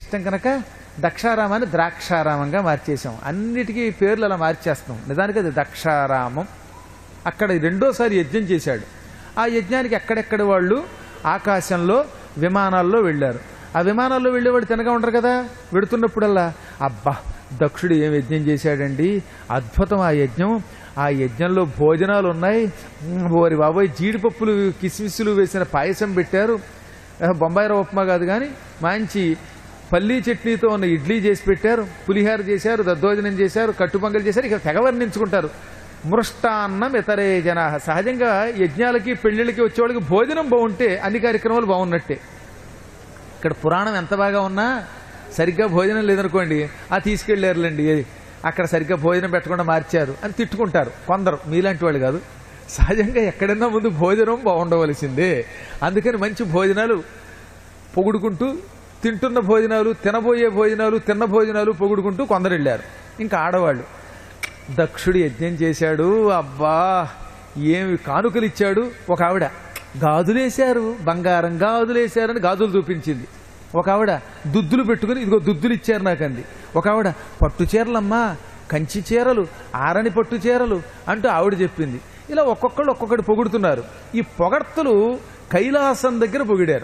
ఇష్టం కనుక దక్షారామాన్ని ద్రాక్షారామంగా మార్చేసాం. అన్నిటికీ పేర్లు అలా మార్చేస్తాం. నిజానికి అది దక్షారామం. అక్కడ రెండోసారి యజ్ఞం చేశాడు. ఆ యజ్ఞానికి ఎక్కడెక్కడ వాళ్ళు ఆకాశంలో విమానాల్లో వెళ్ళారు. ఆ విమానాల్లో వెళ్ళేవాడు తినగా ఉండరు కదా. వెడుతున్నప్పుడల్లా అబ్బా దక్షుడు ఏం యజ్ఞం చేశాడండి, అద్భుతం ఆ యజ్ఞం. ఆ యజ్ఞంలో భోజనాలు ఉన్నాయి, ఓరి బాబోయ్ జీడిపప్పులు కిస్మిస్సులు వేసిన పాయసం పెట్టారు, బొంబాయి రవ్వ ఉప్మా కాదు కానీ మంచి పల్లీ చట్నీతో ఉన్న ఇడ్లీ చేసి పెట్టారు, పులిహార చేశారు, దద్దోజనం చేశారు, కట్టుపొంగలు చేశారు. ఇక తెగ వర్ణించుకుంటారు. మృష్టాన్నం ఇతరే జనా. సహజంగా యజ్ఞాలకి పెళ్లిళ్ళకి వచ్చేవాళ్ళకి భోజనం బాగుంటే అన్ని కార్యక్రమాలు బాగున్నట్టే. ఇక్కడ పురాణం ఎంత బాగా ఉన్నా సరిగ్గా భోజనం లేదనుకోండి, తీసుకెళ్ళారులేండి అక్కడ సరిగ్గా భోజనం పెట్టకుండా మార్చారు అని తిట్టుకుంటారు కొందరు. మీలాంటి వాళ్ళు కాదు. సహజంగా ఎక్కడన్నా ముందు భోజనం బాగుండవలసిందే. అందుకని మంచి భోజనాలు పొగుడుకుంటూ, తింటున్న భోజనాలు, తినబోయే భోజనాలు, తిన్న భోజనాలు పొగుడుకుంటూ కొందరు వెళ్ళారు. ఇంకా ఆడవాళ్ళు దక్షుడు యజ్ఞం చేశాడు, అబ్బా ఏమి కానుకలు ఇచ్చాడు. ఒక ఆవిడ గాజులేశారు, బంగారం గాజులేశారని గాజులు చూపించింది. ఒక ఆవిడ దుద్దులు పెట్టుకుని ఇదిగో దుద్దులు ఇచ్చారు నాకంది. ఒక ఆవిడ పట్టు చీరలమ్మా, కంచి చీరలు, ఆరని పట్టు చీరలు అంటూ ఆవిడ చెప్పింది. ఇలా ఒక్కొక్కళ్ళు ఒక్కొక్కటి పొగుడుతున్నారు. ఈ పొగడ్తలు కైలాసం దగ్గర పొగిడారు.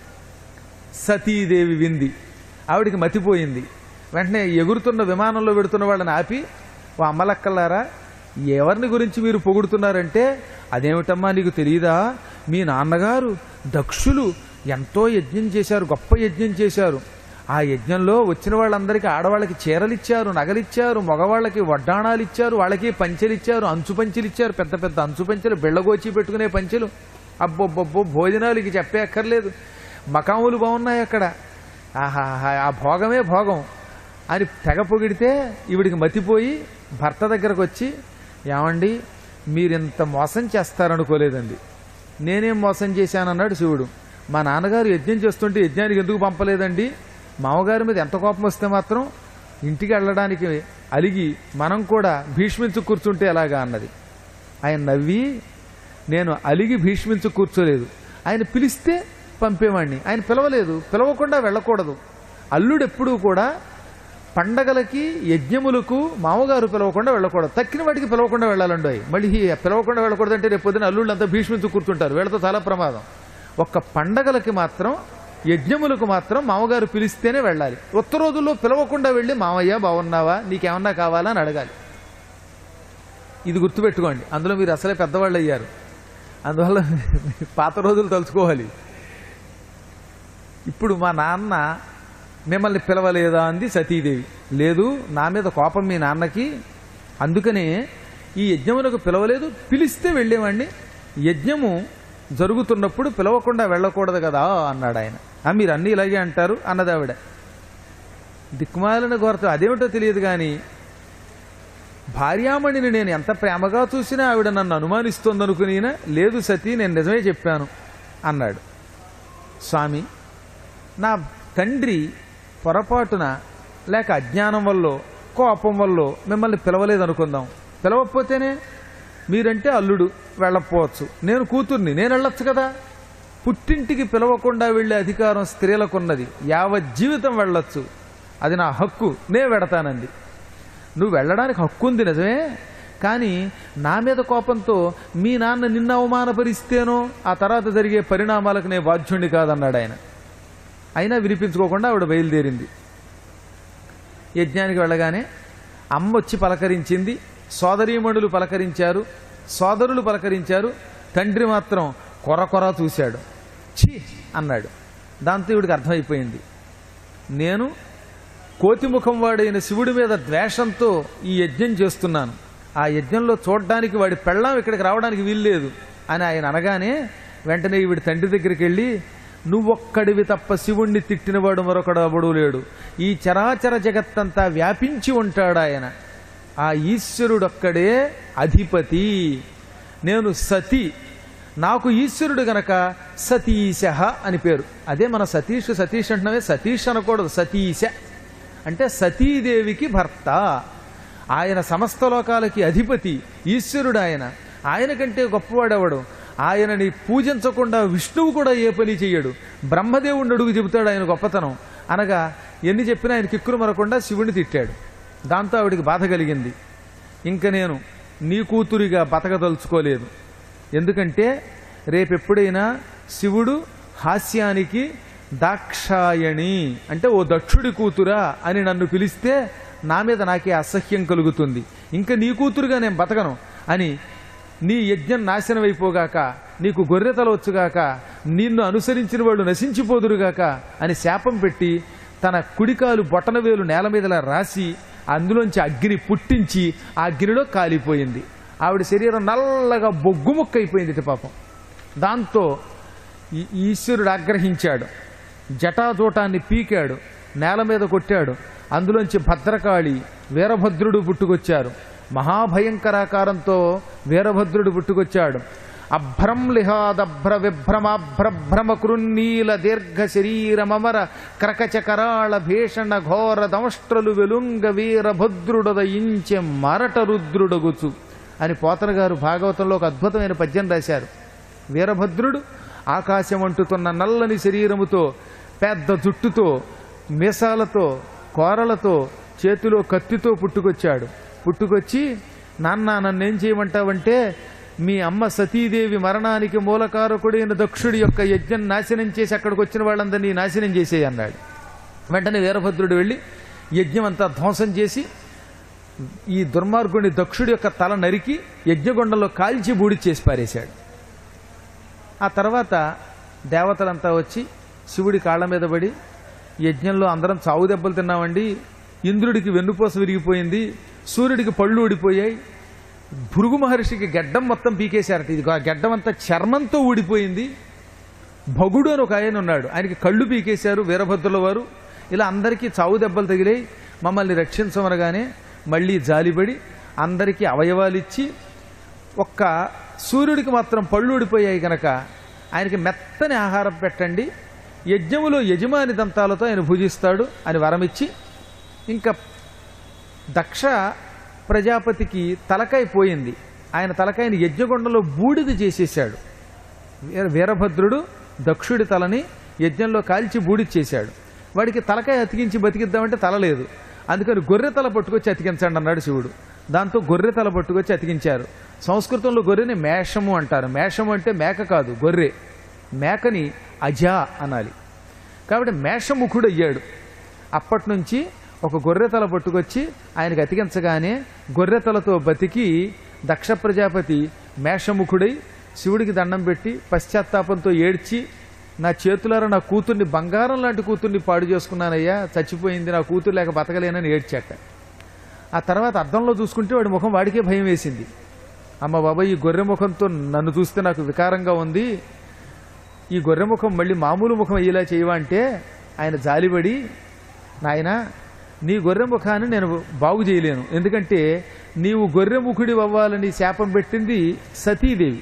సతీదేవి వింది, ఆవిడికి మతిపోయింది. వెంటనే ఎగురుతున్న విమానంలో పెడుతున్న వాళ్ళని ఆపి, ఓ అమ్మలక్కలారా ఎవరిని గురించి మీరు పొగుడుతున్నారంటే, అదేమిటమ్మా నీకు తెలియదా, మీ నాన్నగారు దక్షులు ఎంతో యజ్ఞం చేశారు, గొప్ప యజ్ఞం చేశారు. ఆ యజ్ఞంలో వచ్చిన వాళ్ళందరికీ ఆడవాళ్ళకి చీరలు ఇచ్చారు, నగలిచ్చారు, మగవాళ్ళకి వడ్డాణాలు ఇచ్చారు, వాళ్ళకి పంచెలు ఇచ్చారు, అంచు పంచెలు ఇచ్చారు, పెద్ద పెద్ద అంచు పంచెలు, బెళ్ళగోచి పెట్టుకునే పంచెలు. అబ్బొబ్బొబ్బో భోజనాలకి చెప్పే అక్కర్లేదు. మకాములు బాగున్నాయి అక్కడ. ఆహా ఆ భోగమే భోగం అని తెగ పొగిడితే ఈవిడికి మతిపోయి భర్త దగ్గరకు వచ్చి, ఏమండి మీరింత మోసం చేస్తారనుకోలేదండి. నేనేం మోసం చేశానన్నాడు శివుడు. మా నాన్నగారు యజ్ఞం చేస్తుంటే యజ్ఞానికి ఎందుకు పంపలేదండి, మామగారి మీద ఎంత కోపం వస్తే మాత్రం ఇంటికి వెళ్ళడానికి అలిగి మనం కూడా భీష్మించు కూర్చుంటే ఎలాగా అన్నది. ఆయన నవ్వి, నేను అలిగి భీష్మించు కూర్చోలేదు, ఆయన పిలిస్తే పంపేవాణ్ణి, ఆయన పిలవలేదు, పిలవకుండా వెళ్ళకూడదు. అల్లుడెప్పుడూ కూడా పండగలకి యజ్ఞములకు మామగారు పిలవకుండా వెళ్ళకూడదు, తక్కిన వాటికి పిలవకుండా వెళ్ళాలండి. మళ్ళీ పిలవకుండా వెళ్ళకూడదంటే రేపు పొద్దున అల్లుళ్ళు అంతా భీష్మించు కూర్చుంటారు, వీళ్ళతో చాలా ప్రమాదం. ఒక్క పండగలకి మాత్రం, యజ్ఞములకు మాత్రం మామగారు పిలిస్తేనే వెళ్ళాలి. కొత్త రోజుల్లో పిలవకుండా వెళ్ళి మామయ్య బాగున్నావా, నీకేమన్నా కావాలా అని అడగాలి. ఇది గుర్తుపెట్టుకోండి. అందులో మీరు అసలే పెద్దవాళ్ళు అయ్యారు, అందువల్ల పాత రోజులు తలుచుకోవాలి. ఇప్పుడు మా నాన్న మిమ్మల్ని పిలవలేదా అంది సతీదేవి. లేదు, నా మీద కోపం మీ నాన్నకి, అందుకనే ఈ యజ్ఞమునకు పిలవలేదు, పిలిస్తే వెళ్ళేవాడిని. యజ్ఞము జరుగుతున్నప్పుడు పిలవకుండా వెళ్ళకూడదు కదా అన్నాడు ఆయన. మీరు అన్నీ ఇలాగే అంటారు అన్నది ఆవిడ. దిక్కుమాలిన కోరత అదేమిటో తెలియదు కానీ భార్యామణిని నేను ఎంత ప్రేమగా చూసినా ఆవిడ నన్ను అనుమానిస్తోందనుకునినా, లేదు సతీ నేను నిజమే చెప్పాను అన్నాడు. స్వామి, నా తండ్రి పొరపాటున లేక అజ్ఞానం వల్ల కోపం వల్ల మిమ్మల్ని పిలవలేదనుకుందాం. పిలవకపోతేనే మీరంటే అల్లుడు వెళ్ళకపోవచ్చు, నేను కూతుర్ని, నేను వెళ్ళొచ్చు కదా. పుట్టింటికి పిలవకుండా వెళ్ళే అధికారం స్త్రీలకున్నది, యావజ్జీవితం వెళ్ళొచ్చు, అది నా హక్కు, నే వెడతానంది. నువ్వు వెళ్ళడానికి హక్కు ఉంది నిజమే, కానీ నా మీద కోపంతో మీ నాన్న నిన్న అవమానపరిస్తేనో ఆ తర్వాత జరిగే పరిణామాలకు నేను బాధ్యుణ్ణి కాదన్నాడు ఆయన. అయినా వినిపించుకోకుండా ఆవిడ బయలుదేరింది. యజ్ఞానికి వెళ్ళగానే అమ్మ వచ్చి పలకరించింది, సోదరీమణులు పలకరించారు, సోదరులు పలకరించారు. తండ్రి మాత్రం కొర చూశాడు, ఛీ అన్నాడు. దాంతో ఈవిడికి అర్థమైపోయింది, నేను కోతిముఖం వాడైన శివుడి మీద ద్వేషంతో ఈ యజ్ఞం చేస్తున్నాను, ఆ యజ్ఞంలో చూడడానికి వాడి పెళ్ళాం ఇక్కడికి రావడానికి వీల్లేదు అని ఆయన అనగానే వెంటనే ఈవిడ తండ్రి దగ్గరికి వెళ్ళి, నువ్వొక్కడివి తప్ప శివుణ్ణి తిట్టినవాడు మరొకడు అబడు లేడు, ఈ చరాచర జగత్తంతా వ్యాపించి ఉంటాడు ఆయన, ఆ ఈశ్వరుడొక్కడే అధిపతి, నేను సతీ, నాకు ఈశ్వరుడు గనక సతీశ అని పేరు. అదే మన సతీష్ అంటున్నామే, సతీష్ అనకూడదు, సతీశ అంటే సతీదేవికి భర్త. ఆయన సమస్త లోకాలకి అధిపతి, ఈశ్వరుడు ఆయన. ఆయన కంటే గొప్పవాడెవడు? ఆయనని పూజించకుండా విష్ణువు కూడా ఏ పని చెయ్యడు. బ్రహ్మదేవుడిని అడుగు చెబుతాడు ఆయన గొప్పతనం. అనగా ఎన్ని చెప్పినా ఆయన కిక్కురు మరకుండా శివుడిని తిట్టాడు. దాంతో ఆవిడికి బాధ కలిగింది. ఇంక నేను నీ కూతురిగా బతకదలుచుకోలేదు. ఎందుకంటే రేపెప్పుడైనా శివుడు హాస్యానికి దాక్షాయణి అంటే ఓ దక్షుడి కూతురా అని నన్ను పిలిస్తే నా మీద నాకే అసహ్యం కలుగుతుంది. ఇంకా నీ కూతురుగా నేను బతకను అని నీ యజ్ఞం నాశనం అయిపోగాక, నీకు గొర్రెతల వచ్చుగాక, నిన్ను అనుసరించిన వాళ్ళు నశించిపోదురుగాక అని శాపం పెట్టి తన కుడికాలు బొటనవేలు నేల మీదలా రాసి అందులోంచి అగ్ని పుట్టించి ఆ అగ్నిలో కాలిపోయింది. ఆవిడ శరీరం నల్లగా బొగ్గుముక్క అయిపోయింది పాపం. దాంతో ఈశ్వరుడు ఆగ్రహించాడు. జటాజూటాన్ని పీకాడు, నేల మీద కొట్టాడు. అందులోంచి భద్రకాళి వీరభద్రుడు పుట్టుకొచ్చారు. మహాభయంకరాకారంతో వీరభద్రుడు పుట్టుకొచ్చాడు. అభ్రం లిహాదభ్ర విభ్రమాభ్రభ్రమ కృన్నీల దీర్ఘ శరీరమమర క్రకచ కరాళ భీషణ ఘోర దంష్ట్రలు వెలుంగ వీరభద్రుడదయించె మరట రుద్రుడగుచు అని పోతన గారు భాగవతంలో ఒక అద్భుతమైన పద్యం రాశారు. వీరభద్రుడు ఆకాశం అంటుతున్న నల్లని శరీరముతో, పెద్ద జుట్టుతో, మీసాలతో, కోరలతో, చేతిలో కత్తితో పుట్టుకొచ్చాడు. పుట్టుకొచ్చి, నాన్న నన్నేం చేయమంటావంటే మీ అమ్మ సతీదేవి మరణానికి మూలకారకుడైన దక్షుడి యొక్క యజ్ఞం నాశనం చేసి అక్కడికి వచ్చిన వాళ్ళందరినీ నాశనం చేసేయి అన్నాడు. వెంటనే వీరభద్రుడు వెళ్ళి యజ్ఞం అంతా ధ్వంసం చేసి ఈ దుర్మార్గుని దక్షుడి యొక్క తల నరికి యజ్ఞగొండంలో కాల్చి బూడి చేసి పారేశాడు. ఆ తర్వాత దేవతలంతా వచ్చి శివుడి కాళ్ళ మీద పడి, యజ్ఞంలో అందరం చావు దెబ్బలు తిన్నామండి, ఇంద్రుడికి వెన్నుపూస విరిగిపోయింది, సూర్యుడికి పళ్ళు ఊడిపోయాయి, భృగు మహర్షికి గెడ్డం మొత్తం పీకేశారట, ఇది ఆ గెడ్డం అంతా చర్మంతో ఊడిపోయింది, భగుడు అని ఒక ఆయన ఉన్నాడు, ఆయనకి కళ్ళు పీకేశారు వీరభద్రుల వారు, ఇలా అందరికీ చావు దెబ్బలు తగిలాయి, మమ్మల్ని రక్షించమనగానే మళ్ళీ జాలిపడి అందరికీ అవయవాలు ఇచ్చి, ఒక్క సూర్యుడికి మాత్రం పళ్ళు ఊడిపోయాయి కనుక ఆయనకి మెత్తని ఆహారం పెట్టండి, యజ్ఞములో యజమాని దంతాలతో ఆయన భుజిస్తాడు అని వరమిచ్చి, ఇంకా దక్ష ప్రజాపతికి తలకాయ పోయింది, ఆయన తలకాయని యజ్ఞగొండంలో బూడిద చేసేశాడు. వీరభద్రుడు దక్షుడి తలని యజ్ఞంలో కాల్చి బూడిద చేశాడు. వాడికి తలకాయ అతికించి బతికిద్దామంటే తల లేదు, అందుకని గొర్రె తల పట్టుకొచ్చి అతికించండి అన్నాడు శివుడు. దాంతో గొర్రె తల పట్టుకొచ్చి అతికించారు. సంస్కృతంలో గొర్రెని మేషము అంటారు. మేషము అంటే మేక కాదు, గొర్రె. మేకని అజా అనాలి. కాబట్టి మేషముఖుడు అయ్యాడు. అప్పటి నుంచి ఒక గొర్రెతల పట్టుకొచ్చి ఆయనకు అతికించగానే గొర్రెతలతో బతికి దక్ష ప్రజాపతి మేషముఖుడై శివుడికి దండం పెట్టి పశ్చాత్తాపంతో ఏడ్చి, నా చేతులారా నా కూతుర్ని, బంగారం లాంటి కూతుర్ని పాడు చేసుకున్నానయ్యా, చచ్చిపోయింది, నా కూతురు లేక బతకలేనని ఏడ్చాక. ఆ తర్వాత అద్దంలో చూసుకుంటే వాడి ముఖం వాడికే భయం వేసింది. అమ్మ బాబాయ్, ఈ గొర్రె ముఖంతో నన్ను చూస్తే నాకు వికారంగా ఉంది, ఈ గొర్రె ముఖం మళ్ళీ మామూలు ముఖం అయ్యేలా చేయవా అంటే ఆయన జాలిపడి, నాయన నీ గొర్రె ముఖాన్ని నేను బాగు చేయలేను, ఎందుకంటే నీవు గొర్రె ముఖుడి అవ్వాలని శాపం పెట్టింది సతీదేవి.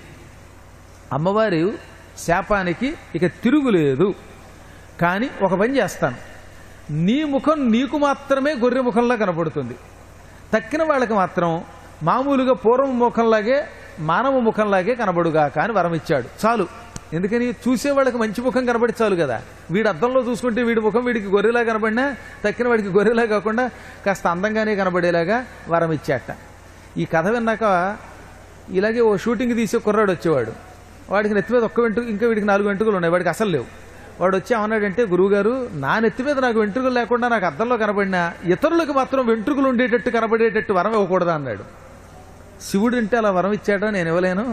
అమ్మవారి శాపానికి ఇక తిరుగులేదు. కానీ ఒక పని చేస్తాను, నీ ముఖం నీకు మాత్రమే గొర్రె ముఖంలా కనపడుతుంది, తక్కిన వాళ్ళకి మాత్రం మామూలుగా పూర్వం ముఖంలాగే మానవ ముఖంలాగే కనబడుగాక అని వరం ఇచ్చాడు. చాలు, ఎందుకని చూసేవాళ్ళకి మంచి ముఖం కనబడి చాలు కదా. వీడు అద్దంలో చూసుకుంటే వీడి ముఖం వీడికి గొర్రెలా కనబడినా తక్కిన వాడికి గొర్రెలా కాకుండా కాస్త అందంగానే కనబడేలాగా వరం ఇచ్చాట. ఈ కథ విన్నాక ఇలాగే ఓ షూటింగ్ తీసే కుర్రాడు వచ్చేవాడు. వాడికి నెత్తి మీద ఒక్క వెంట్రుక, ఇంకా వీడికి 4 వెంట్రుకలు ఉన్నాయి, వాడికి అసలు లేవు. వాడు వచ్చి ఏమన్నాడంటే, గురువుగారు నా నెత్తి మీద నాకు వెంట్రుకలు లేకుండా నాకు అద్దంలో కనబడినా ఇతరులకు మాత్రం వెంట్రుకలు ఉండేటట్టు కనబడేటట్టు వరం ఇవ్వకూడదా అన్నాడు. శివుడు అంటే అలా వరం ఇచ్చాడా, నేను ఇవ్వలేను,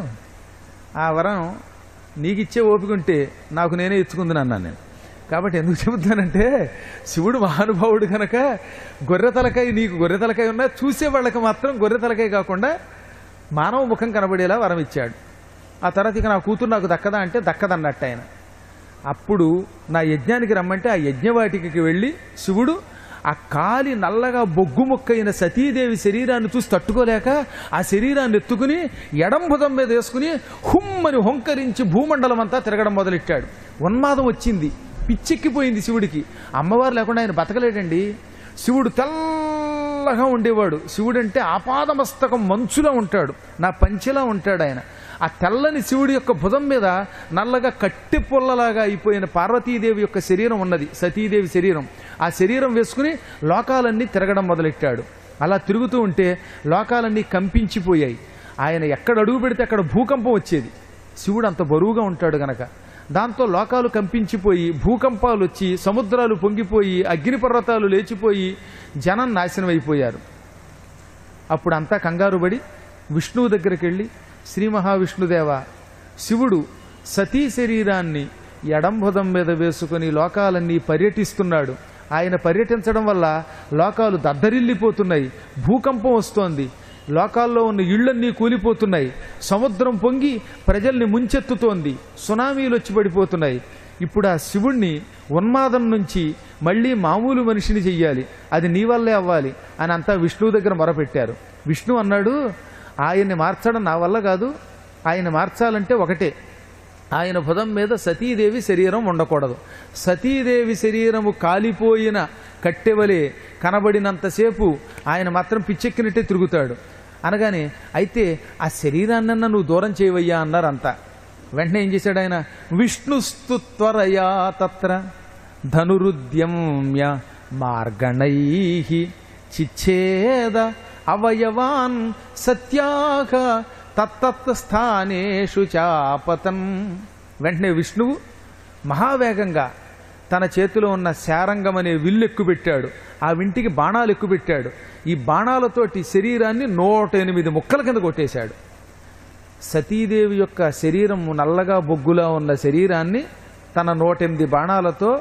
ఆ వరం నీకిచ్చే ఓపిక ఉంటే నాకు నేనే ఇచ్చుకుందని అన్నాను నేను. కాబట్టి ఎందుకు చెబుతానంటే, శివుడు మహానుభావుడు కనుక గొర్రె తలకాయ, నీకు గొర్రె తలకాయ ఉన్నా చూసే వాళ్ళకి మాత్రం గొర్రె తలకాయ కాకుండా మానవ ముఖం కనబడేలా వరం ఇచ్చాడు. ఆ తర్వాత ఇక నా కూతురు నాకు దక్కదా అంటే దక్కదన్నట్టు ఆయన. అప్పుడు నా యజ్ఞానికి రమ్మంటే ఆ యజ్ఞవాటికి వెళ్ళి శివుడు ఆ కాలి నల్లగా బొగ్గు ముక్కైన సతీదేవి శరీరాన్ని చూసి తట్టుకోలేక ఆ శరీరాన్ని ఎత్తుకుని ఎడంభుజం మీద వేసుకుని హుమ్మని హొంకరించి భూమండలం అంతా తిరగడం మొదలెట్టాడు. ఉన్మాదం వచ్చింది, పిచ్చెక్కిపోయింది శివుడికి. అమ్మవారు లేకుండా ఆయన బతకలేడండి. శివుడు తెల్లగా ఉండేవాడు. శివుడు అంటే ఆపాదమస్తకం మంచులా ఉంటాడు, నా పంచెలా ఉంటాడు ఆయన. ఆ తెల్లని శివుడి యొక్క భుజం మీద నల్లగా కట్టె పుల్లలాగా అయిపోయిన పార్వతీదేవి యొక్క శరీరం ఉన్నది, సతీదేవి శరీరం. ఆ శరీరం వేసుకుని లోకాలన్నీ తిరగడం మొదలెట్టాడు. అలా తిరుగుతూ ఉంటే లోకాలన్నీ కంపించిపోయాయి. ఆయన ఎక్కడ అడుగు పెడితే అక్కడ భూకంపం వచ్చేది. శివుడు అంత బరువుగా ఉంటాడు గనక. దాంతో లోకాలు కంపించిపోయి భూకంపాలు వచ్చి సముద్రాలు పొంగిపోయి అగ్నిపర్వతాలు లేచిపోయి జనం నాశనం అయిపోయారు. అప్పుడు అంతా కంగారుబడి విష్ణువు దగ్గరికి వెళ్ళి, శ్రీ మహావిష్ణుదేవ, శివుడు సతీ శరీరాన్ని ఎడంభుజం మీద వేసుకుని లోకాలన్నీ పర్యటిస్తున్నాడు. ఆయన పర్యటించడం వల్ల లోకాలు దద్దరిల్లిపోతున్నాయి, భూకంపం వస్తోంది, లోకాల్లో ఉన్న ఇళ్లన్నీ కూలిపోతున్నాయి, సముద్రం పొంగి ప్రజల్ని ముంచెత్తుతోంది, సునామీలు వచ్చి పడిపోతున్నాయి. ఇప్పుడు ఆ శివుణ్ణి ఉన్మాదం నుంచి మళ్ళీ మామూలు మనిషిని చెయ్యాలి, అది నీ వల్లే అవ్వాలి అని అంతా విష్ణువు దగ్గర మొరపెట్టారు. విష్ణు అన్నాడు, ఆయన్ని మార్చడం నా వల్ల కాదు, ఆయన మార్చాలంటే ఒకటే, ఆయన భుజం మీద సతీదేవి శరీరం ఉండకూడదు. సతీదేవి శరీరము కాలిపోయిన కట్టెవలే కనబడినంతసేపు ఆయన మాత్రం పిచ్చెక్కినట్టే తిరుగుతాడు అనగానే, అయితే ఆ శరీరాన్నన్నా నువ్వు దూరం చేయవయ్యా అన్నారు అంతా. వెంటనే ఏం చేశాడు ఆయన, విష్ణుస్తు త్వరయా తత్ర ధనురుద్యమ్య మార్గణై చిచ్ఛేద అవయవాన్ సత్యాహ తత్తత్ స్థానేషు చాపతన్. వెంటనే విష్ణువు మహావేగంగా తన చేతిలో ఉన్న శారంగం అనే విల్లు ఎక్కుపెట్టాడు. ఆ వింటికి బాణాలు ఎక్కుపెట్టాడు. ఈ బాణాలతోటి శరీరాన్ని 108 ముక్కల కింద కొట్టేశాడు. సతీదేవి యొక్క శరీరం నల్లగా బొగ్గులా ఉన్న శరీరాన్ని తన 108 బాణాలతో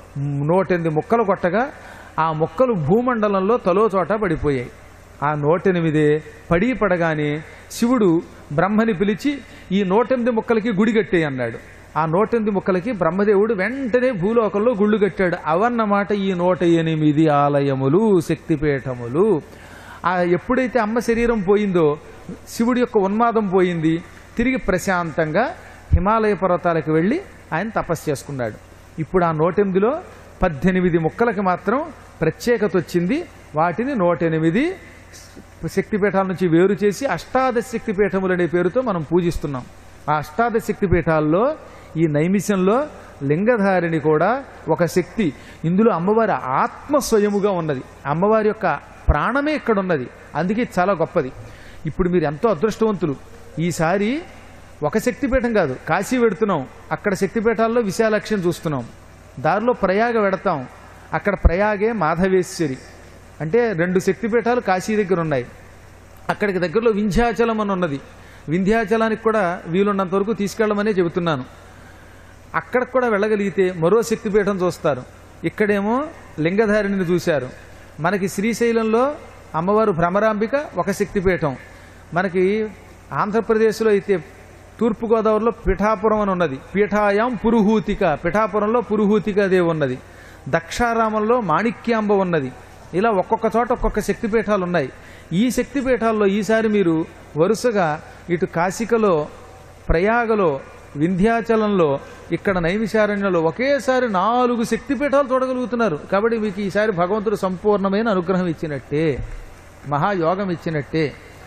108 ముక్కలు కొట్టగా ఆ ముక్కలు భూమండలంలో తలో చోట పడిపోయాయి. ఆ 108 పడగానే శివుడు బ్రహ్మని పిలిచి ఈ 108 ముక్కలకి గుడి కట్టే అన్నాడు. ఆ 108 ముక్కలకి బ్రహ్మదేవుడు వెంటనే భూలోకంలో గుళ్ళు కట్టాడు. అవన్నమాట ఈ 108 ఆలయములు, శక్తిపీఠములు. ఎప్పుడైతే అమ్మ శరీరం పోయిందో శివుడి యొక్క ఉన్మాదం పోయింది. తిరిగి ప్రశాంతంగా హిమాలయ పర్వతాలకు వెళ్ళి ఆయన తపస్సు చేసుకున్నాడు. ఇప్పుడు ఆ 108లో 18 ముక్కలకి మాత్రం ప్రత్యేకత వచ్చింది. వాటిని 108 శక్తిపీఠాల నుంచి వేరు చేసి అష్టాదశ శక్తిపీఠములు అనే పేరుతో మనం పూజిస్తున్నాం. ఆ అష్టాదశ శక్తిపీఠాల్లో ఈ నైమిషంలో లింగధారిణి కూడా ఒక శక్తి. ఇందులో అమ్మవారి ఆత్మ స్వయముగా ఉన్నది. అమ్మవారి యొక్క ప్రాణమే ఇక్కడ ఉన్నది. అందుకే చాలా గొప్పది. ఇప్పుడు మీరు ఎంతో అదృష్టవంతులు. ఈసారి ఒక శక్తిపీఠం కాదు, కాశీ వెడుతున్నాం, అక్కడ శక్తిపీఠాల్లో విశాలాక్షిని చూస్తున్నాం. దారిలో ప్రయాగ వెడతాం, అక్కడ ప్రయాగే మాధవేశ్వరి. అంటే 2 శక్తిపీఠాలు కాశీ దగ్గర ఉన్నాయి. అక్కడికి దగ్గరలో వింధ్యాచలం అని ఉన్నది. వింధ్యాచలానికి కూడా వీలున్నంత వరకు తీసుకెళ్లమనే చెబుతున్నాను. అక్కడికి కూడా వెళ్ళగలిగితే మరో శక్తిపీఠం చూస్తారు. ఇక్కడేమో లింగధారిణిని చూశారు. మనకి శ్రీశైలంలో అమ్మవారు భ్రమరాంబిక ఒక శక్తిపీఠం. మనకి ఆంధ్రప్రదేశ్లో అయితే తూర్పుగోదావరిలో పిఠాపురం అని ఉన్నది. పీఠాయాం పురుహూతిక, పిఠాపురంలో పురుహూతిక దేవి ఉన్నది. దక్షారామంలో మాణిక్యాంబ ఉన్నది. ఇలా ఒక్కొక్క చోట ఒక్కొక్క శక్తిపీఠాలు ఉన్నాయి. ఈ శక్తిపీఠాల్లో ఈసారి మీరు వరుసగా ఇటు కాశీకలో, ప్రయాగలో, వింధ్యాచలంలో, ఇక్కడ నైమిషారణ్యంలో ఒకేసారి 4 శక్తిపీఠాలు చూడగలుగుతున్నారు. కాబట్టి మీకు ఈసారి భగవంతుడు సంపూర్ణమైన అనుగ్రహం ఇచ్చినట్టే, మహాయోగం ఇచ్చినట్టే.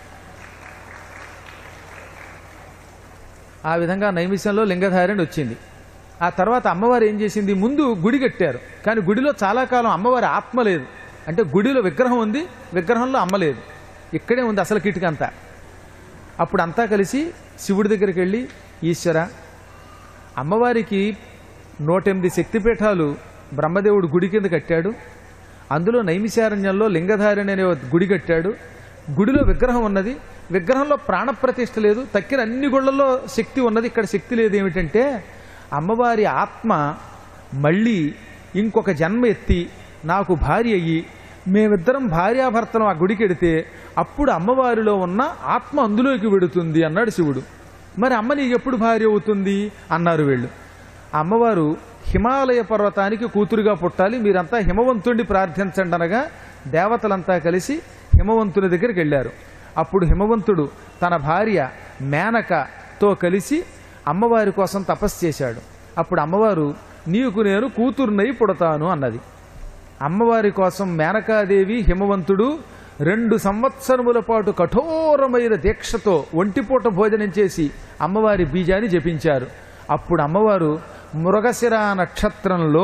ఆ విధంగా నైమిషంలో లింగధారిణి వచ్చింది. ఆ తర్వాత అమ్మవారు ఏం చేసింది, ముందు గుడి కట్టారు. కానీ గుడిలో చాలా కాలం అమ్మవారి ఆత్మ లేదు. అంటే గుడిలో విగ్రహం ఉంది, విగ్రహంలో అమ్మ లేదు. ఇక్కడే ఉంది అసలు కిటికంతా. అప్పుడు అంతా కలిసి శివుడి దగ్గరికి వెళ్ళి, ఈశ్వర, అమ్మవారికి 108 శక్తిపీఠాలు బ్రహ్మదేవుడు గుడి కింద కట్టాడు. అందులో నైమిషారణ్యంలో లింగధారిణి అనే గుడి కట్టాడు. గుడిలో విగ్రహం ఉన్నది, విగ్రహంలో ప్రాణప్రతిష్ఠ లేదు. తక్కిన అన్ని గుళ్ళల్లో శక్తి ఉన్నది, ఇక్కడ శక్తి లేదు. ఏమిటంటే అమ్మవారి ఆత్మ మళ్ళీ ఇంకొక జన్మ ఎత్తి నాకు భార్య అయ్యి మేమిద్దరం భార్యాభర్తలం ఆ గుడికి వెడితే అప్పుడు అమ్మవారిలో ఉన్న ఆత్మ అందులోకి వెడుతుంది అన్నాడు శివుడు. మరి అమ్మ నీకు ఎప్పుడు భార్య అవుతుంది అన్నారు వీళ్ళు. అమ్మవారు హిమాలయ పర్వతానికి కూతురుగా పుట్టాలి, మీరంతా హిమవంతుడిని ప్రార్థించండి అనగా దేవతలంతా కలిసి హిమవంతుని దగ్గరికి వెళ్ళారు. అప్పుడు హిమవంతుడు తన భార్య మేనకతో కలిసి అమ్మవారి కోసం తపస్సు చేశాడు. అప్పుడు అమ్మవారు నీకు నేను కూతురునై పుడతాను అన్నది. అమ్మవారి కోసం మేనకాదేవి హిమవంతుడు 2 సంవత్సరముల పాటు కఠోరమైన దీక్షతో ఒంటిపూట భోజనం చేసి అమ్మవారి బీజాన్ని జపించారు. అప్పుడు అమ్మవారు మృగశిర నక్షత్రంలో,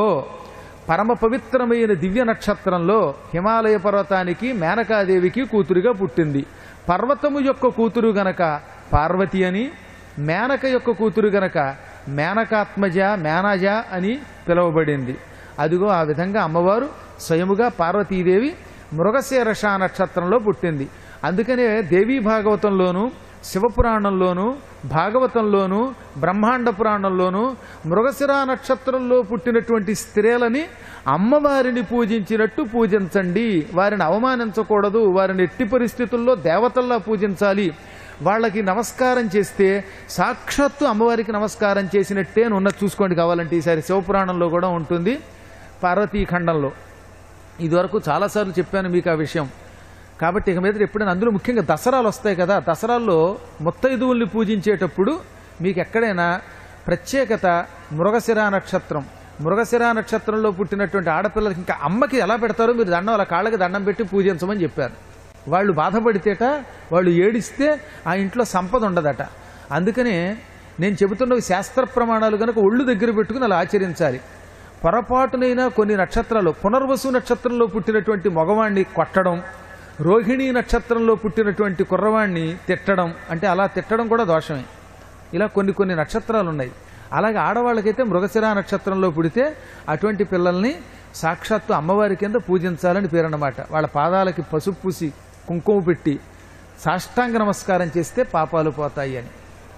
పరమ పవిత్రమైన దివ్య నక్షత్రంలో హిమాలయ పర్వతానికి మేనకాదేవికి కూతురుగా పుట్టింది. పర్వతము యొక్క కూతురు గనక పార్వతి అని, మేనక యొక్క కూతురు గనక మేనకాత్మజ మేనజ అని పిలువబడింది. అదిగో ఆ విధంగా అమ్మవారు స్వయముగా పార్వతీదేవి మృగశీర్ష నక్షత్రంలో పుట్టింది. అందుకనే దేవీ భాగవతంలోనూ, శివపురాణంలోనూ, భాగవతంలోనూ, బ్రహ్మాండ పురాణంలోనూ మృగశిర నక్షత్రంలో పుట్టినటువంటి స్త్రీలని అమ్మవారిని పూజించినట్టు పూజించండి, వారిని అవమానించకూడదు, వారిని ఎట్టి పరిస్థితుల్లో దేవతల్లా పూజించాలి, వాళ్ళకి నమస్కారం చేస్తే సాక్షాత్తు అమ్మవారికి నమస్కారం చేసినట్టే ఉన్నది. చూసుకోండి కావాలంటే, ఈసారి శివపురాణంలో కూడా ఉంటుంది, పార్వతీఖండంలో. ఇదివరకు చాలాసార్లు చెప్పాను మీకు ఆ విషయం. కాబట్టి ఇక మీద ఎప్పుడైనా, అందులో ముఖ్యంగా దసరాలు వస్తాయి కదా, దసరాల్లో ముత్తైదువుల్ని పూజించేటప్పుడు మీకు ఎక్కడైనా ప్రత్యేకత మృగశిర నక్షత్రం. మృగశిర నక్షత్రంలో పుట్టినటువంటి ఆడపిల్లలకి ఇంకా అమ్మకి ఎలా పెడతారో మీరు దండం, అలా కాళ్ళకి దండం పెట్టి పూజించమని చెప్పారు. వాళ్ళు బాధపడితేట, వాళ్ళు ఏడిస్తే ఆ ఇంట్లో సంపద ఉండదట. అందుకనే నేను చెబుతున్నవి శాస్త్ర ప్రమాణాలు కనుక ఒళ్ళు దగ్గర పెట్టుకుని అలా ఆచరించాలి. పొరపాటునైనా కొన్ని నక్షత్రాలు, పునర్వసు నక్షత్రంలో పుట్టినటువంటి మగవాణ్ణి కొట్టడం, రోహిణీ నక్షత్రంలో పుట్టినటువంటి కుర్రవాణ్ణి తిట్టడం, అంటే అలా తిట్టడం కూడా దోషమే. ఇలా కొన్ని నక్షత్రాలు ఉన్నాయి. అలాగే ఆడవాళ్ళకైతే మృగశిర నక్షత్రంలో పుడితే అటువంటి పిల్లల్ని సాక్షాత్తు అమ్మవారి కింద పూజించాలని పేరన్నమాట. వాళ్ళ పాదాలకి పసుపు పూసి కుంకుమ పెట్టి సాష్టాంగ నమస్కారం చేస్తే పాపాలు పోతాయి అని.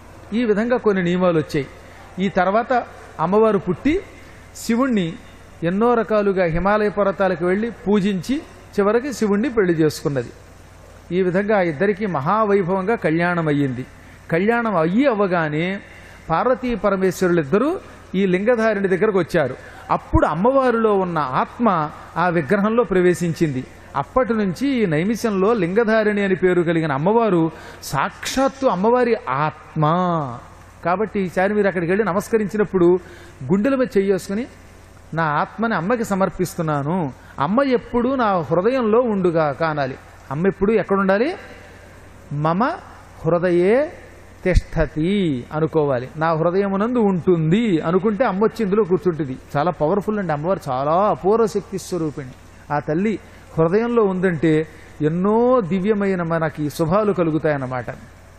ఈ విధంగా కొన్ని నియమాలు వచ్చాయి. ఈ తర్వాత అమ్మవారు పుట్టి శివుణ్ణి ఎన్నో రకాలుగా హిమాలయ పర్వతాలకు వెళ్ళి పూజించి చివరికి శివుణ్ణి పెళ్లి చేసుకున్నది. ఈ విధంగా ఇద్దరికీ మహావైభవంగా కళ్యాణం అయ్యింది. కళ్యాణం అవ్వగానే పార్వతీ పరమేశ్వరులిద్దరూ ఈ లింగధారిణి దగ్గరకు వచ్చారు. అప్పుడు అమ్మవారిలో ఉన్న ఆత్మ ఆ విగ్రహంలో ప్రవేశించింది. అప్పటి నుంచి ఈ నైమిషంలో లింగధారిణి అని పేరు కలిగిన అమ్మవారు సాక్షాత్తు అమ్మవారి ఆత్మ. కాబట్టి ఈసారి మీరు అక్కడికి వెళ్ళి నమస్కరించినప్పుడు గుండెల మీద చెయ్యేసుకుని నా ఆత్మని అమ్మకి సమర్పిస్తున్నాను, అమ్మ ఎప్పుడు నా హృదయంలో ఉండుగా కానాలి. అమ్మ ఎప్పుడు ఎక్కడుండాలి? మమ హృదయే తిష్టతి అనుకోవాలి. నా హృదయమునందు ఉంటుంది అనుకుంటే అమ్మ వచ్చి ఇందులో కూర్చుంటుంది. చాలా పవర్ఫుల్ అండి అమ్మవారు, చాలా అపూర్వ శక్తి స్వరూపిణి. ఆ తల్లి హృదయంలో ఉందంటే ఎన్నో దివ్యమైన మనకి శుభాలు కలుగుతాయన్నమాట.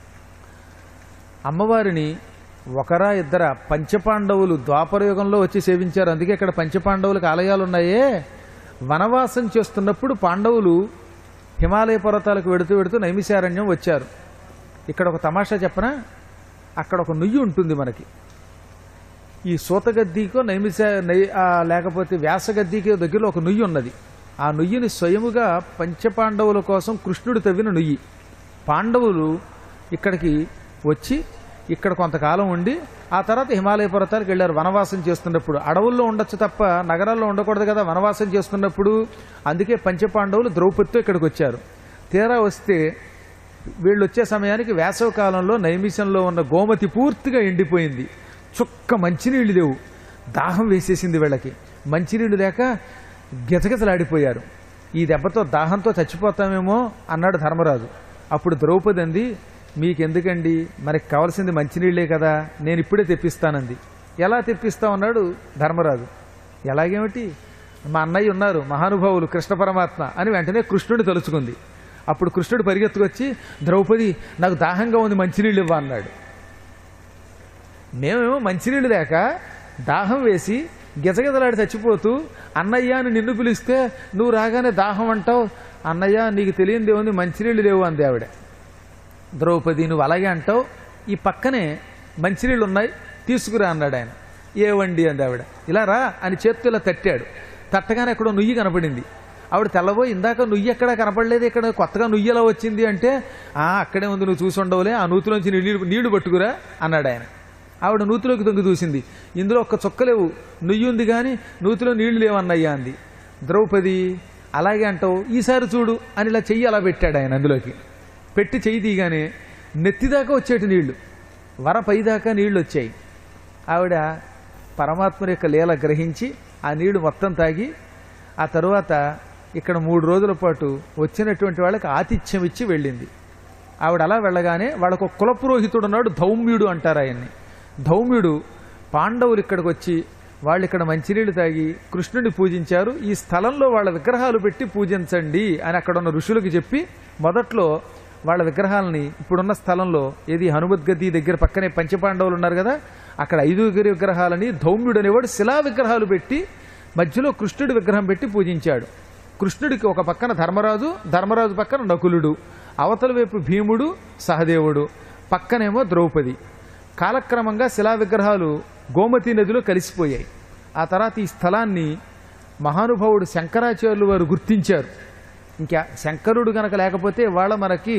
అమ్మవారిని ఒకరా ఇద్దరా పంచపాండవులు ద్వాపరయుగంలో వచ్చి సేవించారు. అందుకే ఇక్కడ పంచపాండవులకు ఆలయాలు ఉన్నాయే. వనవాసం చేస్తున్నప్పుడు పాండవులు హిమాలయ పర్వతాలకు వెడుతూ నైమిషారణ్యం వచ్చారు. ఇక్కడ ఒక తమాషా చెప్పనా, అక్కడ ఒక నుయ్యి ఉంటుంది మనకి. ఈ సూతగద్దీకో లేకపోతే వ్యాసగద్దీకో దగ్గరలో ఒక నుయ్యి ఉన్నది. ఆ నుయ్యిని స్వయముగా పంచపాండవుల కోసం కృష్ణుడు తవ్విన నుయ్యి. పాండవులు ఇక్కడికి వచ్చి ఇక్కడ కొంతకాలం ఉండి ఆ తర్వాత హిమాలయ పర్వతాలకు వెళ్ళారు వనవాసం చేస్తున్నప్పుడు. అడవుల్లో ఉండొచ్చు తప్ప నగరాల్లో ఉండకూడదు కదా వనవాసం చేస్తున్నప్పుడు. అందుకే పంచపాండవులు ద్రౌపదితో ఇక్కడికి వచ్చారు. తీరా వస్తే వీళ్ళు వచ్చే సమయానికి వేసవకాలంలో నైమిషంలో ఉన్న గోమతి పూర్తిగా ఎండిపోయింది. చుక్క మంచినీళ్ళు లేవు. దాహం వేసేసింది వీళ్ళకి. మంచినీళ్ళు లేక గిజగిజలాడిపోయారు. ఈ దెబ్బతో దాహంతో చచ్చిపోతామేమో అన్నాడు ధర్మరాజు. అప్పుడు ద్రౌపది అంది, మీకెందుకండి, మనకి కావాల్సింది మంచినీళ్లే కదా, నేను ఇప్పుడే తెప్పిస్తానంది. ఎలా తెప్పిస్తామన్నాడు ధర్మరాజు. ఎలాగేమిటి, మా అన్నయ్య ఉన్నారు మహానుభావులు కృష్ణ పరమాత్మ అని వెంటనే కృష్ణుడిని తలుచుకుంది. అప్పుడు కృష్ణుడు పరిగెత్తుకొచ్చి, ద్రౌపది నాకు దాహంగా ఉంది మంచినీళ్ళు ఇవ్వ అన్నాడు. మేమేమో మంచినీళ్ళు లేక దాహం వేసి గిజగిజలాడి చచ్చిపోతూ అన్నయ్య అని నిన్ను పిలిస్తే నువ్వు రాగానే దాహం అంటావు. అన్నయ్య నీకు తెలియనిదే ఉంది, మంచినీళ్ళు లేవు అంది ఆవిడ. ద్రౌపది నువ్వు అలాగే అంటావు, ఈ పక్కనే మంచినీళ్ళు ఉన్నాయి తీసుకురా అన్నాడు ఆయన. ఏవండి అంది ఆవిడ. ఇలా రా అని చేత్తో ఇలా తట్టాడు. తట్టగానే ఎక్కడో నుయ్యి కనపడింది. ఆవిడ తెల్లబోయి, ఇందాక నుయ్యి ఎక్కడా కనపడలేదు, ఇక్కడ కొత్తగా నుయ్యి ఎలా వచ్చింది అంటే, అక్కడే ఉంది నువ్వు చూసి ఉండవులే, ఆ నూతిలోంచి నీళ్లు పట్టుకురా అన్నాడు ఆయన. ఆవిడ నూతిలోకి తొంగి చూసింది. ఇందులో ఒక్క చుక్కలేవు, నుయ్యి ఉంది కానీ నూతిలో నీళ్లు లేవన్నయ్యా అంది. ద్రౌపది అలాగే అంటావు, ఈసారి చూడు అని ఇలా చెయ్యి అలా పెట్టాడు ఆయన. అందులోకి పెట్టి చెయ్యి తీయగానే నెత్తిదాకా వచ్చేటి నీళ్లు, పైదాకా నీళ్లు వచ్చాయి. ఆవిడ పరమాత్మ యొక్క లీల గ్రహించి ఆ నీళ్లు మొత్తం తాగి ఆ తరువాత ఇక్కడ 3 రోజుల పాటు వచ్చినటువంటి వాళ్ళకి ఆతిథ్యం ఇచ్చి వెళ్ళింది. ఆవిడ అలా వెళ్ళగానే వాళ్ళకు ఒక కులపురోహితుడు ఉన్నాడు, ధౌమ్యుడు అంటారు ఆయన్ని. ధౌమ్యుడు పాండవులు ఇక్కడికి వచ్చి వాళ్ళు ఇక్కడ మంచినీళ్ళు తాగి కృష్ణుడిని పూజించారు, ఈ స్థలంలో వాళ్ళ విగ్రహాలు పెట్టి పూజించండి అని అక్కడ ఉన్న ఋషులకు చెప్పి మొదట్లో వాళ్ళ విగ్రహాలని ఇప్పుడున్న స్థలంలో ఏది హనుమద్గది దగ్గర పక్కనే పంచపాండవులు ఉన్నారు కదా, అక్కడ 5 విగ్రహాలని ధౌమ్యుడు అనేవాడు శిలా విగ్రహాలు పెట్టి మధ్యలో కృష్ణుడి విగ్రహం పెట్టి పూజించాడు. కృష్ణుడికి ఒక పక్కన ధర్మరాజు, ధర్మరాజు పక్కన నకులుడు, అవతల వైపు భీముడు, సహదేవుడు, పక్కనేమో ద్రౌపది. కాలక్రమంగా శిలా విగ్రహాలు గోమతి నదిలో కలిసిపోయాయి. ఆ తర్వాత ఈ స్థలాన్ని మహానుభావుడు శంకరాచార్యులు వారు గుర్తించారు. ఇంకా శంకరుడు గనక లేకపోతే వాళ్ళ మనకి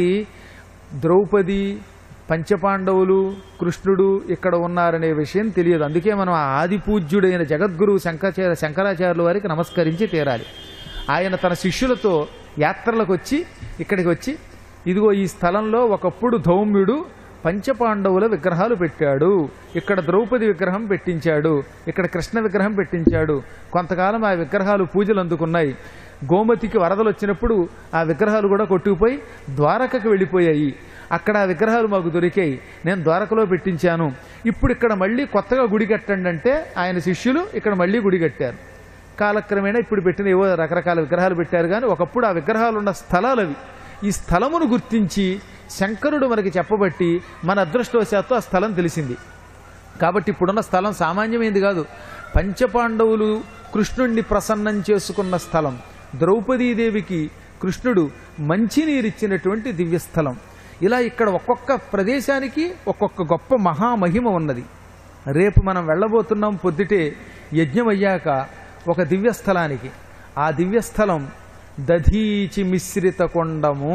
ద్రౌపది, పంచపాండవులు, కృష్ణుడు ఇక్కడ ఉన్నారనే విషయం తెలియదు. అందుకే మనం ఆ ఆది పూజ్యుడైన జగద్గురువు శంకరాచార్యుల వారికి నమస్కరించి తీరాలి. ఆయన తన శిష్యులతో యాత్రలకు వచ్చి ఇక్కడికి వచ్చి ఇదిగో ఈ స్థలంలో ఒకప్పుడు ధౌమ్యుడు పంచపాండవుల విగ్రహాలు పెట్టాడు, ఇక్కడ ద్రౌపది విగ్రహం పెట్టించాడు, ఇక్కడ కృష్ణ విగ్రహం పెట్టించాడు. కొంతకాలం ఆ విగ్రహాలు పూజలు అందుకున్నాయి. గోమతికి వరదలు వచ్చినప్పుడు ఆ విగ్రహాలు కూడా కొట్టుకుపోయి ద్వారకకు వెళ్ళిపోయాయి. అక్కడ ఆ విగ్రహాలు మాకు దొరికాయి, నేను ద్వారకలో పెట్టించాను. ఇప్పుడు ఇక్కడ మళ్ళీ కొత్తగా గుడి కట్టండి అంటే ఆయన శిష్యులు ఇక్కడ మళ్ళీ గుడి కట్టారు. కాలక్రమేణా ఇప్పుడు పెట్టిన ఏవో రకరకాల విగ్రహాలు పెట్టారు, కానీ ఒకప్పుడు ఆ విగ్రహాలు ఉన్న స్థలాలు అవి. ఈ స్థలమును గుర్తించి శంకరుడు మనకి చెప్పబట్టి మన అదృష్టవశాత్తు ఆ స్థలం తెలిసింది. కాబట్టి ఇప్పుడున్న స్థలం సామాన్యమైంది కాదు. పంచపాండవులు కృష్ణుణ్ణి ప్రసన్నం చేసుకున్న స్థలం, ద్రౌపదీదేవికి కృష్ణుడు మంచినీరిచ్చినటువంటి దివ్యస్థలం. ఇలా ఇక్కడ ఒక్కొక్క ప్రదేశానికి ఒక్కొక్క గొప్ప మహామహిమ ఉన్నది. రేపు మనం వెళ్ళబోతున్నాం పొద్దుటే యజ్ఞం అయ్యాక ఒక దివ్యస్థలానికి. ఆ దివ్యస్థలం దధీచి మిశ్రిత కొండము.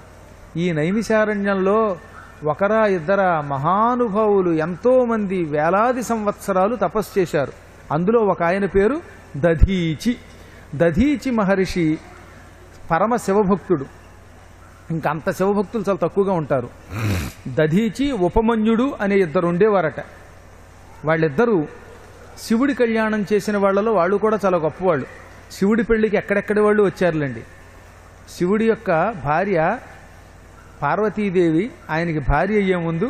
ఈ నైమిషారణ్యంలో ఒకరా ఇద్దరా మహానుభావులు ఎంతోమంది వేలాది సంవత్సరాలు తపస్సు చేశారు. అందులో ఒక ఆయన పేరు దధీచి. దధీచి మహర్షి పరమ శివభక్తుడు. ఇంకా అంత శివభక్తులు చాలా తక్కువగా ఉంటారు. దధీచి, ఉపమన్యుడు అనే ఇద్దరు ఉండేవారట. వాళ్ళిద్దరూ శివుడి కళ్యాణం చేసిన వాళ్ళలో వాళ్ళు కూడా చాలా గొప్పవాళ్ళు. శివుడి పెళ్లికి ఎక్కడెక్కడి వాళ్ళు వచ్చారులేండి. శివుడి యొక్క భార్య పార్వతీదేవి ఆయనకి భార్య అయ్యే ముందు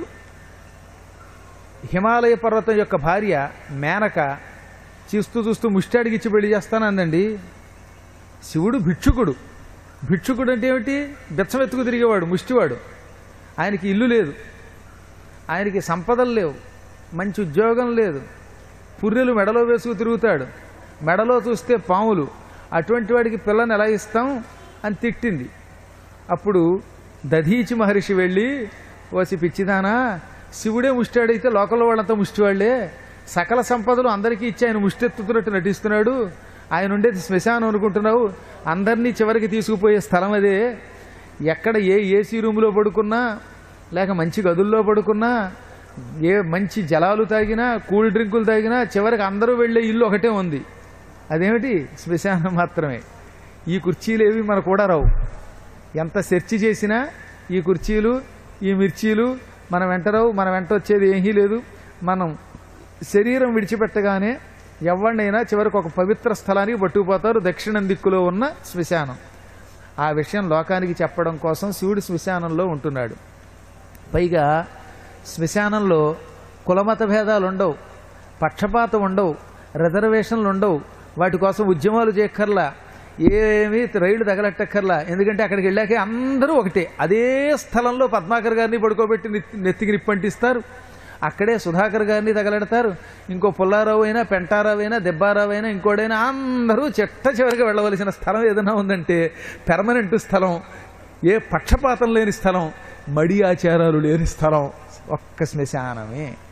హిమాలయ పర్వతం యొక్క భార్య మేనక చూస్తూ చూస్తూ ముష్టాడికిచ్చి పెళ్లి చేస్తానందండి. శివుడు భిక్షుకుడు. భిక్షుకుడు అంటే ఏమిటి? బెచ్చం ఎత్తుకు తిరిగేవాడు, ముష్టివాడు. ఆయనకి ఇల్లు లేదు, ఆయనకి సంపదలు లేవు, మంచి ఉద్యోగం లేదు, పుర్రెలు మెడలో వేసుకు తిరుగుతాడు, మెడలో చూస్తే పాములు. అటువంటి వాడికి పిల్లని ఎలా ఇస్తాం అని తిట్టింది. అప్పుడు దధీచి మహర్షి వెళ్ళి, ఓసి పిచ్చిదానా, శివుడే ముష్టాడైతే లోకంలో వాళ్ళంతా ముష్టివాళ్లే, సకల సంపదలు అందరికీ ఇచ్చి ఆయన ముష్టెత్తుతున్నట్టు నటిస్తున్నాడు, ఆయన ఉండేది శ్మశానం అనుకుంటున్నావు, అందరినీ చివరికి తీసుకుపోయే స్థలం అదే. ఎక్కడ ఏ ఏసీ రూములో పడుకున్నా, లేక మంచి గదుల్లో పడుకున్నా, ఏ మంచి జలాలు తాగినా, కూల్ డ్రింకులు తాగినా, చివరికి అందరూ వెళ్ళే ఇల్లు ఒకటే ఉంది. అదేమిటి? శ్మశానం మాత్రమే. ఈ కుర్చీలు ఏవి మన కూడా రావు. ఎంత సెర్చ్ చేసినా ఈ కుర్చీలు, ఈ మిర్చీలు మన వెంట రావు. మన వెంట వచ్చేది ఏమీ లేదు. మనం శరీరం విడిచిపెట్టగానే ఎవరినైనా చివరికి ఒక పవిత్ర స్థలానికి పట్టుకుపోతారు, దక్షిణం దిక్కులో ఉన్న శ్మశానం. ఆ విషయం లోకానికి చెప్పడం కోసం శివుడు శ్మశానంలో ఉంటున్నాడు. పైగా శ్మశానంలో కులమత భేదాలు ఉండవు, పక్షపాతం ఉండవు, రిజర్వేషన్లు ఉండవు. వాటి కోసం ఉద్యమాలు చేయక్కర్లా, ఏమీ రైళ్లు తగలెట్టక్కర్లా. ఎందుకంటే అక్కడికి వెళ్ళాకే అందరూ ఒకటే. అదే స్థలంలో పద్మాకర్ గారిని పడుకోబెట్టి నెత్తికి నిప్పంటిస్తారు, అక్కడే సుధాకర్ గారిని తగలెడతారు, ఇంకో పుల్లారావు అయినా, పెంటారావు అయినా, దెబ్బారావు అయినా, ఇంకోడైనా అందరూ చెట్ట చివరికి వెళ్ళవలసిన స్థలం ఏదైనా ఉందంటే పెర్మనెంట్ స్థలం, ఏ పక్షపాతం లేని స్థలం, మడి ఆచారాలు లేని స్థలం ఒక్క శ్మశానమే.